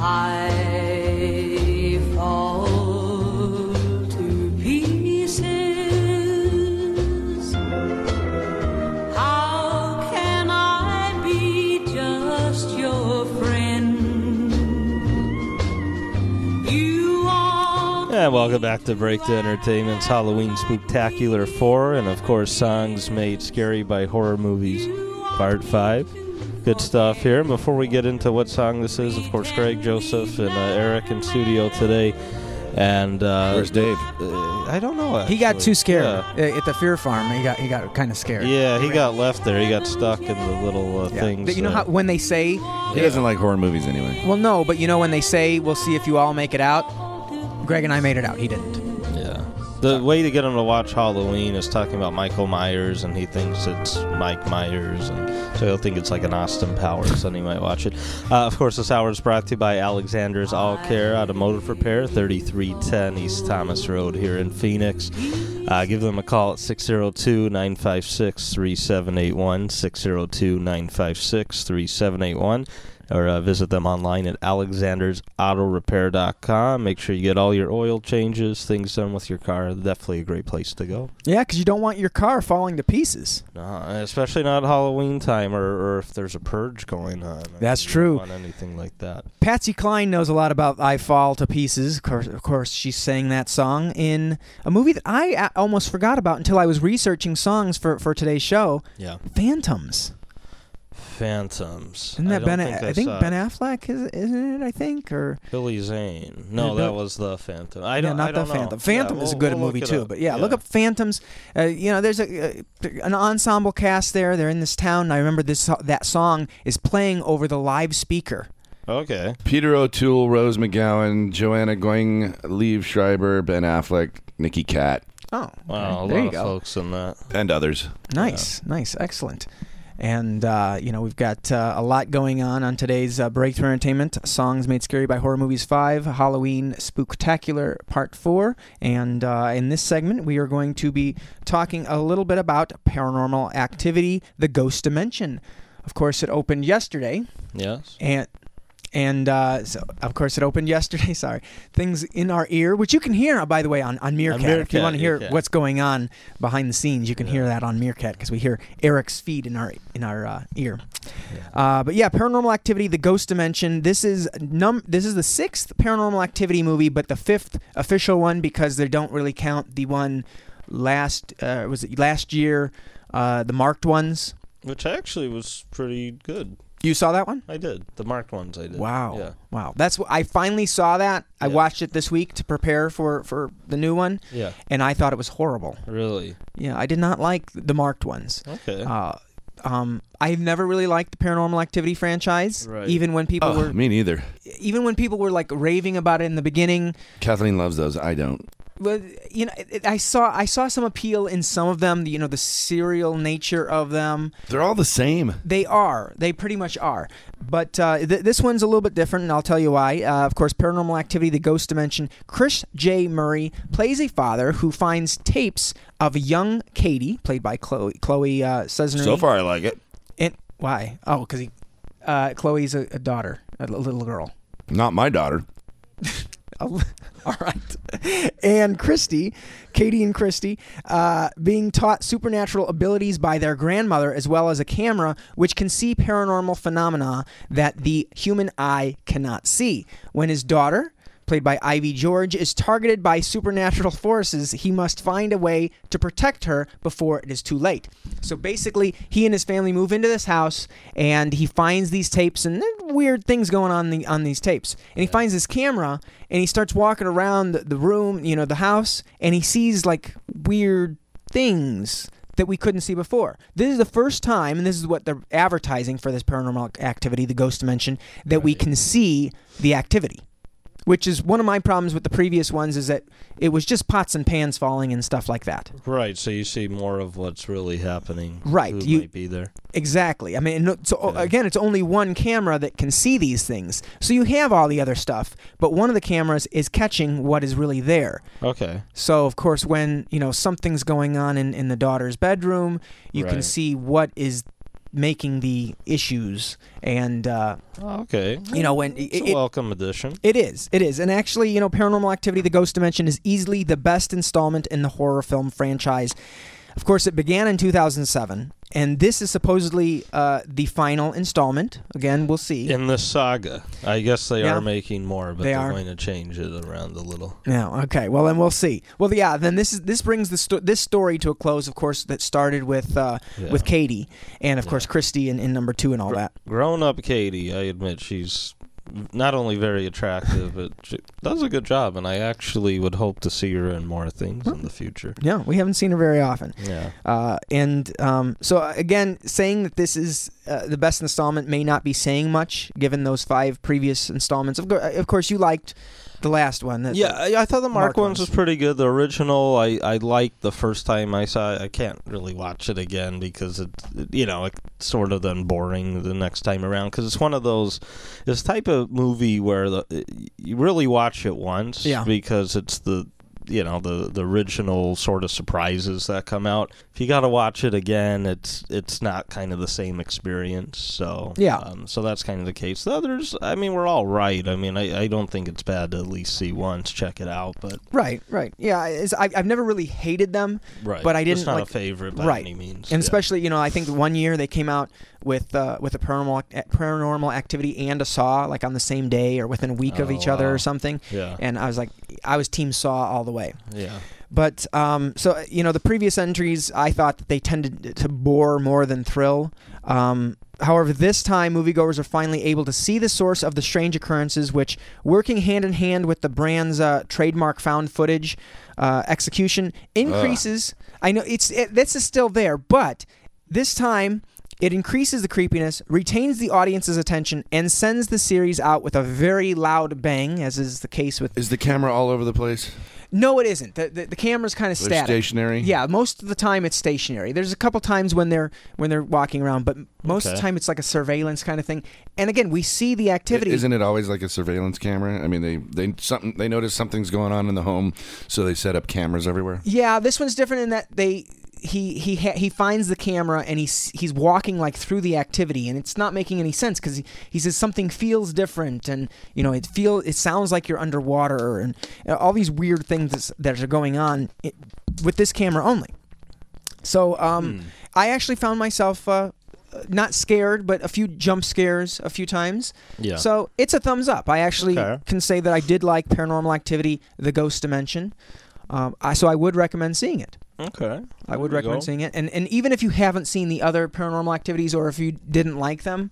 I fall to pieces. How can I be just your friend? You are. And welcome back to Breakthrough Entertainment's Halloween Spooktacular 4, and of course, Songs Made Scary by Horror Movies, Part 5. Good stuff here. And before we get into what song this is, of course, Greg, Joseph, and Eric in studio today. And where's Dave? I don't know. Actually. He got too scared at the Fear Farm. He got kind of scared. Yeah, he got left there. He got stuck in the little things. But you know how when they say he doesn't like horror movies anyway. Well, no, but you know when they say we'll see if you all make it out. Greg and I made it out. He didn't. Yeah. The way to get him to watch Halloween is talking about Michael Myers, and he thinks it's Mike Myers, and so he'll think it's like an Austin Powers, and he might watch it. Of course, this hour is brought to you by Alexander's All Care Automotive Repair, 3310 East Thomas Road here in Phoenix. Give them a call at 602-956-3781, 602-956-3781. Or visit them online at alexandersautorepair.com. Make sure you get all your oil changes, things done with your car. Definitely a great place to go. Yeah, because you don't want your car falling to pieces. No, especially not Halloween time or if there's a purge going on. That's true. You don't want anything like that. Patsy Cline knows a lot about I Fall to Pieces. Of course, she sang that song in a movie that I almost forgot about until I was researching songs for today's show. Yeah. Phantoms. Isn't that Ben? I think Ben Affleck isn't it? I think or Billy Zane. No, that was the Phantom. I don't know. Phantom. Phantom is a good movie too. But yeah, look up Phantoms. There's an ensemble cast there. They're in this town. And I remember that song is playing over the live speaker. Okay. Peter O'Toole, Rose McGowan, Joanna Going, Liev Schreiber, Ben Affleck, Nikki Katt. Oh, wow! There A you lot go. of folks in that, and others. Nice, excellent. And, we've got a lot going on today's Breakthrough Entertainment, Songs Made Scary by Horror Movies 5, Halloween Spooktacular Part 4. And in this segment, we are going to be talking a little bit about Paranormal Activity, The Ghost Dimension. Of course, it opened yesterday. Yes. And so, of course, it opened yesterday. Sorry. Things in Our Ear, which you can hear, by the way, on Meerkat. If you want to hear what's going on behind the scenes, you can hear that on Meerkat because we hear Eric's feed in our ear. Yeah. But yeah, Paranormal Activity, The Ghost Dimension. This is the 6th Paranormal Activity movie, but the 5th official one because they don't really count the one last year, the marked ones. Which actually was pretty good. You saw that one? I did. The marked ones I did. Wow. Yeah. Wow. I finally saw that. I watched it this week to prepare for the new one. Yeah. And I thought it was horrible. Really? Yeah, I did not like the marked ones. Okay. I've never really liked the Paranormal Activity franchise. Right. Even when people were me neither. Even when people were like raving about it in the beginning. Kathleen loves those. I don't. Well, I saw some appeal in some of them. The serial nature of them. They're all the same. They are. They pretty much are. But this one's a little bit different, and I'll tell you why. Of course, Paranormal Activity, The Ghost Dimension. Chris J. Murray plays a father who finds tapes of a young Katie, played by Chloe Cesnari. So far, I like it. And why? Oh, because Chloe's a daughter, a little girl. Not my daughter. All right. And Katie and Christy, being taught supernatural abilities by their grandmother as well as a camera which can see paranormal phenomena that the human eye cannot see. When his daughter, played by Ivy George, is targeted by supernatural forces, he must find a way to protect her before it is too late. So basically, he and his family move into this house, and he finds these tapes, and there's weird things going on these tapes. And he finds this camera, and he starts walking around the room, the house, and he sees, like, weird things that we couldn't see before. This is the first time, and this is what they're advertising for this Paranormal Activity, The Ghost Dimension, that we can see the activity. Which is one of my problems with the previous ones is that it was just pots and pans falling and stuff like that. Right, so you see more of what's really happening. Right. Who might be there. Exactly. I mean, again, it's only one camera that can see these things. So you have all the other stuff, but one of the cameras is catching what is really there. Okay. So, of course, when, something's going on in the daughter's bedroom, you can see what is making the issues, and Okay. when It's a welcome addition. It is. And actually, Paranormal Activity: The Ghost Dimension is easily the best installment in the horror film franchise. Of course, it began in 2007, and this is supposedly the final installment. Again, we'll see. In this saga, I guess they Yeah. are making more, but They they're are. going to change it around a little. Yeah. Okay. Well, then we'll see. Well, yeah. Then this brings this story to a close. Of course, that started with Katie, and of course Christy in number 2 and all that. Grown-up Katie, I admit she's not only very attractive, but she does a good job, and I actually would hope to see her in more things in the future. Yeah, we haven't seen her very often. Yeah. So again, saying that this is the best installment may not be saying much, given those 5 previous installments. Of course, you liked the last one. I thought the Mark ones was ones. pretty good. The original, I liked the first time I saw it. I can't really watch it again because it's sort of then boring the next time around, because it's one of those, this type of movie where you really watch it once, because it's the original sort of surprises that come out. If you got to watch it again, it's not kind of the same experience. So so that's kind of the case. The others, I mean, we're all right. I mean, I don't think it's bad to at least see once, check it out. But Right. Yeah, I've never really hated them, right, but I didn't It's not like a favorite by any means. And especially, I think one year they came out with a Paranormal Activity and a Saw, like on the same day or within a week of each other wow. or something. Yeah. And I was Team Saw all the way. Yeah. But so the previous entries, I thought that they tended to bore more than thrill. However, this time moviegoers are finally able to see the source of the strange occurrences, which, working hand in hand with the brand's trademark found footage execution, increases. I know this is still there, but this time it increases the creepiness, retains the audience's attention, and sends the series out with a very loud bang, as is the case with. Is the camera all over the place? No, it isn't. The camera's kind of They're static. stationary? Yeah, most of the time it's stationary. There's a couple times when they're walking around, but most of the time it's like a surveillance kind of thing. And again, we see the activity. Isn't it always like a surveillance camera? I mean, they notice something's going on in the home, so they set up cameras everywhere. Yeah, this one's different in that he finds the camera and he's walking like through the activity, and it's not making any sense because he says something feels different, and it sounds like you're underwater, and all these weird things that are going on with this camera only. So I actually found myself not scared, but a few jump scares a few times. Yeah. So it's a thumbs up. I actually Okay. can say that I did like Paranormal Activity: The Ghost Dimension. So I would recommend seeing it. Okay. I would There you recommend go. seeing it. And even if you haven't seen the other Paranormal Activities, or if you didn't like them,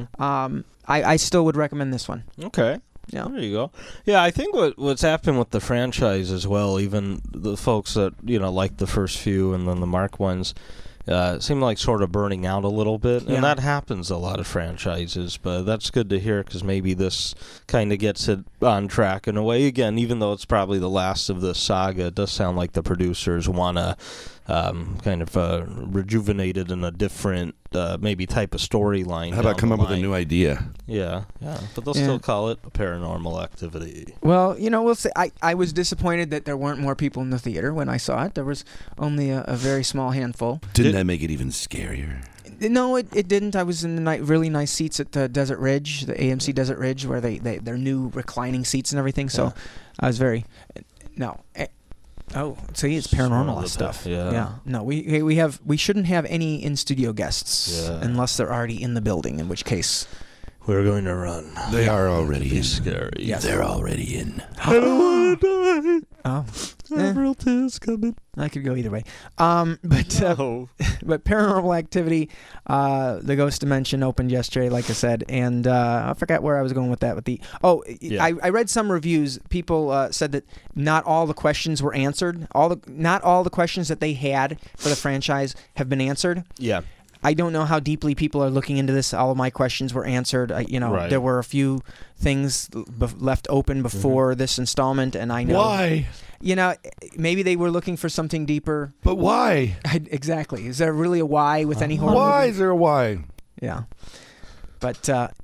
I still would recommend this one. Okay. Yeah. There you go. Yeah, I think what's happened with the franchise as well, even the folks that, like the first few and then the Mark ones, seem like sort of burning out a little bit. Yeah. And that happens a lot of franchises, but that's good to hear because maybe this kind of gets it on track in a way. Again, even though it's probably the last of the saga, it does sound like the producers want to kind of rejuvenate it in a different maybe type of storyline. How about down come the up with a line. new idea? Yeah. But they'll Yeah. still call it a Paranormal Activity. Well, we'll say I was disappointed that there weren't more people in the theater when I saw it. There was only a very small handful. Didn't that make it even scarier? No, it didn't. I was in the really nice seats at the Desert Ridge, the AMC Desert Ridge, where their new reclining seats and everything. So I was very no. Oh, see, it's It's one paranormal of the stuff. yeah. No, we shouldn't have any in studio guests unless they're already in the building. In which case, We're going to run. They are already Be in. scary. Yes. They're already in. I don't want to die. oh, Several tears coming. I could go either way. But No. but Paranormal Activity, The Ghost Dimension opened yesterday, like I said, and I forgot where I was going with that. I read some reviews. People said that not all the questions were answered. Not all the questions that they had for the franchise have been answered. Yeah. I don't know how deeply people are looking into this. All of my questions were answered. Right. There were a few things left open before this installment, and I know Why? maybe they were looking for something deeper. But why? Exactly. Is there really a why with any horror Why movie? is there a why? Yeah. But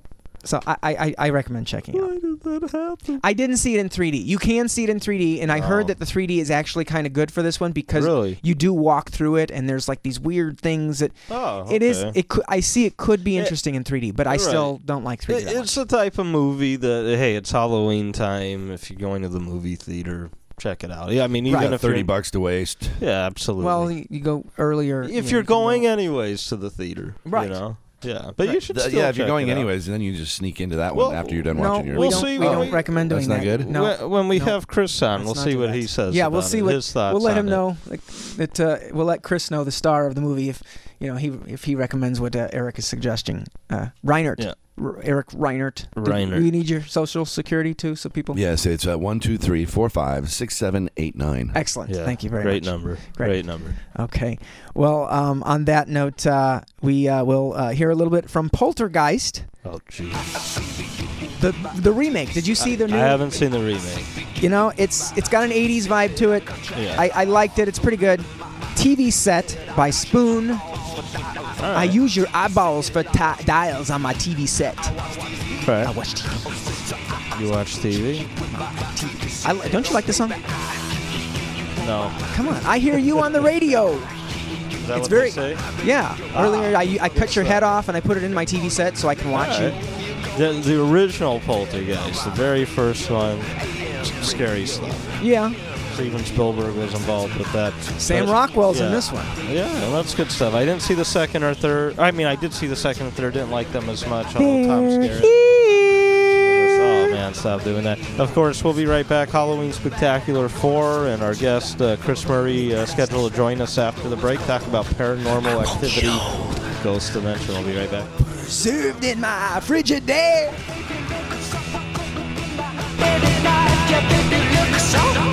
So I recommend checking it out. Why did that happen? I didn't see it in 3D. You can see it in 3D, and I heard that the 3D is actually kind of good for this one because Really? you do walk through it, and there's like these weird things that Oh, it is. okay. I see it could be interesting in 3D, but I still don't like 3D. that It's the type of movie that, hey, it's Halloween time. If you're going to the movie theater, check it out. Yeah, I mean, even Right. if $30 to waste. Yeah, absolutely. Well, you go earlier if you you're can going go- anyways to the theater, Right. You know, yeah, but you should still Yeah, if you're check going it out. anyways, then you just sneak into that Well, one after you're done No, watching your. we'll we see don't what we- recommend doing That's not that. good? No. When we No. have Chris on, Let's we'll not see do what that. he says. Yeah, we'll about see it, what his thoughts we'll let on him it. know. We'll let Chris know, the star of the movie, if if he recommends what Eric is suggesting. Reinert. Yeah. Eric Reinert. Reinert. We need your social security too, so people. Yes, it's 1, 2, 3, 4, 5, 6, 7, 8, 9. Excellent. Yeah, Thank you very great much. Number. Great. Great number. Okay. Well, on that note, we will hear a little bit from Poltergeist, Oh, jeez. the remake. Did you see the new? I haven't seen the remake. You know, it's got an 80s vibe to it. Yeah. I liked it. It's pretty good. TV set by Spoon. All I right. use your eyeballs for dials on my TV set. Okay. I watch TV. You watch TV? Don't you like this song? No. Come on. I hear you on the radio. Is that It's what very. they say? Yeah. Earlier, I cut your head off and I put it in my TV set so I can watch All you. right. The original Poltergeist, the very first one, scary stuff. Yeah. Steven Spielberg was involved with that. Sam But- Rockwell's in yeah. this one. Yeah, that's good stuff. I didn't see the second or third. I mean, I did see the second and third. Didn't like them as much. Although Tom Skerritt. Oh man, stop doing that. Of course, we'll be right back. Halloween Spectacular 4, and our guest Chris Murray scheduled to join us after the break. Talk about paranormal activity, Ghost Dimension. We'll be right back. Served in my Frigidaire. Baby, like your baby looks so